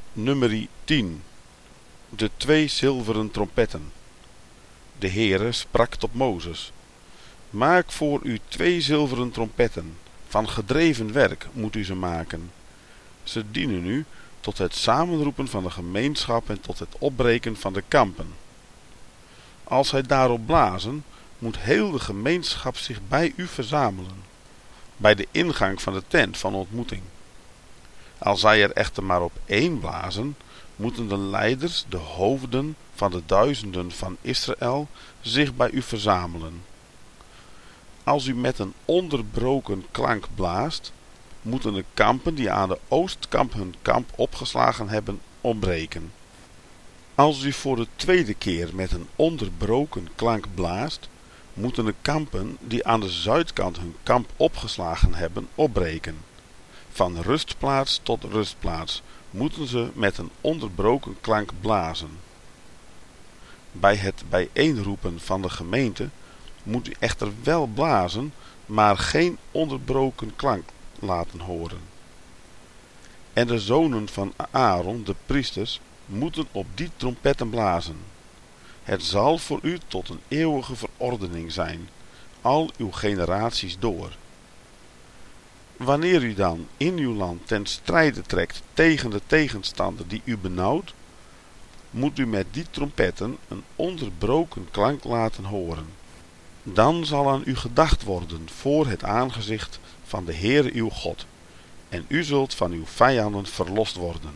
Nummer 10. De 2 zilveren trompetten. De Heere sprak tot Mozes: Maak voor u 2 zilveren trompetten, van gedreven werk moet u ze maken. Ze dienen u tot het samenroepen van de gemeenschap en tot het opbreken van de kampen. Als zij daarop blazen, moet heel de gemeenschap zich bij u verzamelen, bij de ingang van de tent van ontmoeting. Als zij er echter maar op 1 blazen, moeten de leiders, de hoofden van de duizenden van Israël, zich bij u verzamelen. Als u met een onderbroken klank blaast, moeten de kampen die aan de oostkant hun kamp opgeslagen hebben, ontbreken. Als u voor de 2e keer met een onderbroken klank blaast, moeten de kampen die aan de zuidkant hun kamp opgeslagen hebben, opbreken. Van rustplaats tot rustplaats moeten ze met een onderbroken klank blazen. Bij het bijeenroepen van de gemeente moet u echter wel blazen, maar geen onderbroken klank laten horen. En de zonen van Aaron, de priesters, moeten op die trompetten blazen. Het zal voor u tot een eeuwige verordening zijn, al uw generaties door. Wanneer u dan in uw land ten strijde trekt tegen de tegenstander die u benauwt, moet u met die trompetten een onderbroken klank laten horen. Dan zal aan u gedacht worden voor het aangezicht van de Heere uw God, en u zult van uw vijanden verlost worden.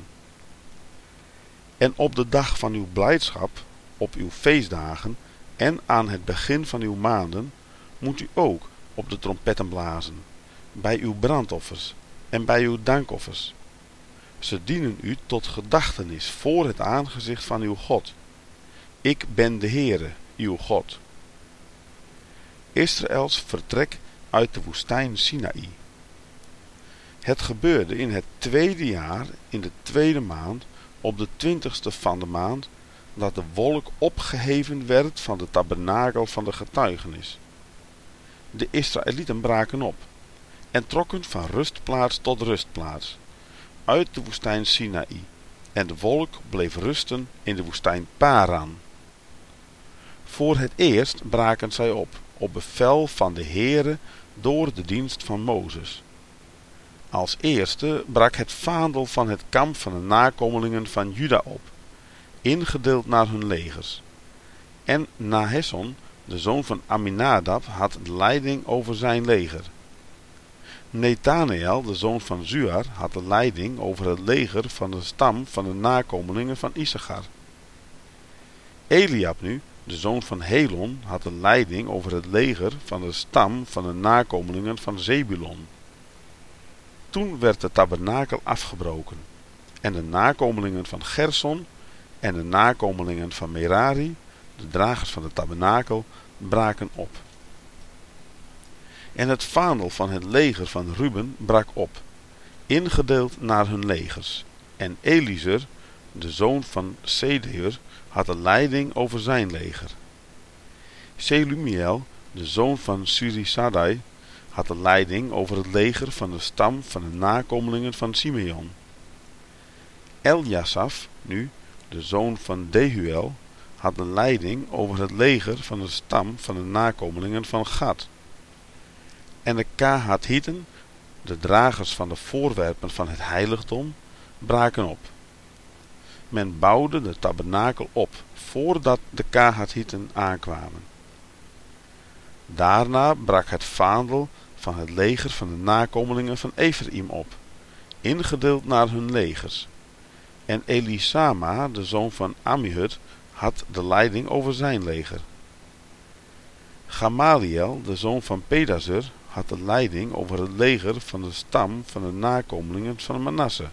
En op de dag van uw blijdschap, op uw feestdagen en aan het begin van uw maanden, moet u ook op de trompetten blazen, bij uw brandoffers en bij uw dankoffers. Ze dienen u tot gedachtenis voor het aangezicht van uw God. Ik ben de Heere, uw God. Israëls vertrek uit de woestijn Sinaï. Het gebeurde in het 2e jaar, in de 2e maand, op de 20ste van de maand, dat de wolk opgeheven werd van de tabernakel van de getuigenis. De Israëlieten braken op en trokken van rustplaats tot rustplaats, uit de woestijn Sinaï, en de wolk bleef rusten in de woestijn Paran. Voor het eerst braken zij op bevel van de Heere door de dienst van Mozes. Als eerste brak het vaandel van het kamp van de nakomelingen van Juda op, ingedeeld naar hun legers. En Nahesson, de zoon van Aminadab, had de leiding over zijn leger. Nethaneel, de zoon van Zuar, had de leiding over het leger van de stam van de nakomelingen van Issachar. Eliab nu, de zoon van Helon, had de leiding over het leger van de stam van de nakomelingen van Zebulon. Toen werd de tabernakel afgebroken, en de nakomelingen van Gerson en de nakomelingen van Merari, de dragers van de tabernakel, braken op. En het vaandel van het leger van Ruben brak op, ingedeeld naar hun legers. En Eliezer, de zoon van Sedeur, had de leiding over zijn leger. Selumiel, de zoon van Surisadai, had de leiding over het leger van de stam van de nakomelingen van Simeon. Eljasaf, nu, de zoon van Dehuel, had de leiding over het leger van de stam van de nakomelingen van Gad. En de Kahathieten, de dragers van de voorwerpen van het heiligdom, braken op. Men bouwde de tabernakel op, voordat de Kahathieten aankwamen. Daarna brak het vaandel van het leger van de nakomelingen van Ephraim op, ingedeeld naar hun legers. En Elisama, de zoon van Ammihud, had de leiding over zijn leger. Gamaliel, de zoon van Pedazur, had de leiding over het leger van de stam van de nakomelingen van Manasse.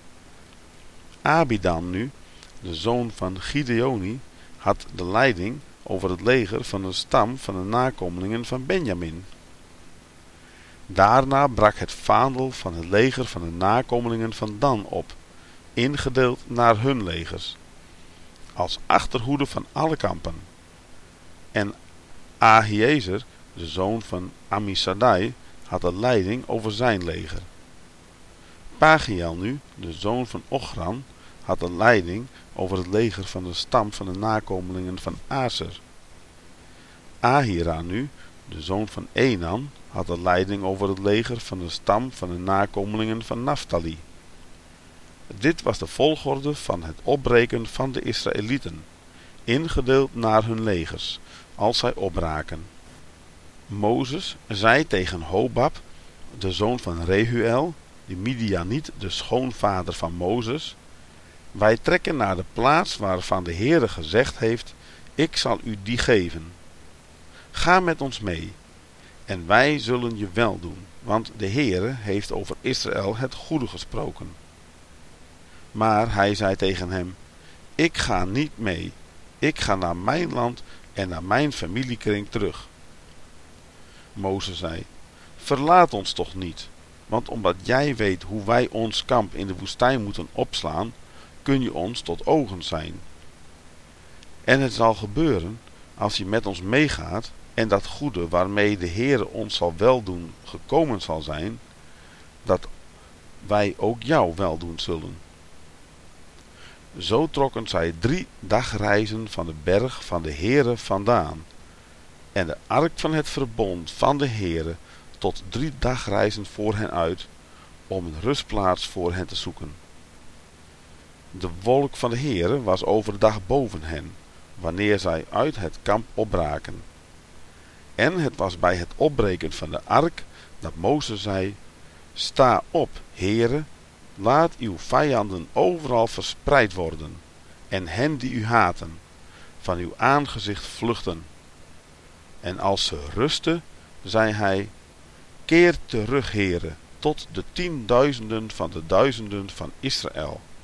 Abidan nu, de zoon van Gideoni, had de leiding over het leger van de stam van de nakomelingen van Benjamin. Daarna brak het vaandel van het leger van de nakomelingen van Dan op, ingedeeld naar hun legers, als achterhoede van alle kampen. En Ahiezer, de zoon van Amisadai, had de leiding over zijn leger. Pagiel nu, de zoon van Ochran, had de leiding over het leger van de stam van de nakomelingen van Aser. Ahira nu, de zoon van Enan, had de leiding over het leger van de stam van de nakomelingen van Naphtali. Dit was de volgorde van het opbreken van de Israëlieten, ingedeeld naar hun legers, als zij opbraken. Mozes zei tegen Hobab, de zoon van Rehuel, de Midianiet, de schoonvader van Mozes: wij trekken naar de plaats waarvan de Heere gezegd heeft: ik zal u die geven. Ga met ons mee, en wij zullen je wel doen, want de Heere heeft over Israël het goede gesproken. Maar hij zei tegen hem: ik ga niet mee, ik ga naar mijn land en naar mijn familiekring terug. Mozes zei: verlaat ons toch niet, want omdat jij weet hoe wij ons kamp in de woestijn moeten opslaan, kun je ons tot ogen zijn. En het zal gebeuren, als je met ons meegaat, en dat goede waarmee de Heere ons zal weldoen gekomen zal zijn, dat wij ook jou weldoen zullen. Zo trokken zij 3 dagreizen van de berg van de Heere vandaan, en de ark van het verbond van de Heere tot 3 dagreizen voor hen uit, om een rustplaats voor hen te zoeken. De wolk van de Heere was overdag boven hen, wanneer zij uit het kamp opbraken. En het was bij het opbreken van de ark dat Mozes zei: sta op, Heere, laat uw vijanden overal verspreid worden, en hen die u haten, van uw aangezicht vluchten. En als ze rustten, zei hij: keer terug, Heere, tot de 10.000 van de duizenden van Israël.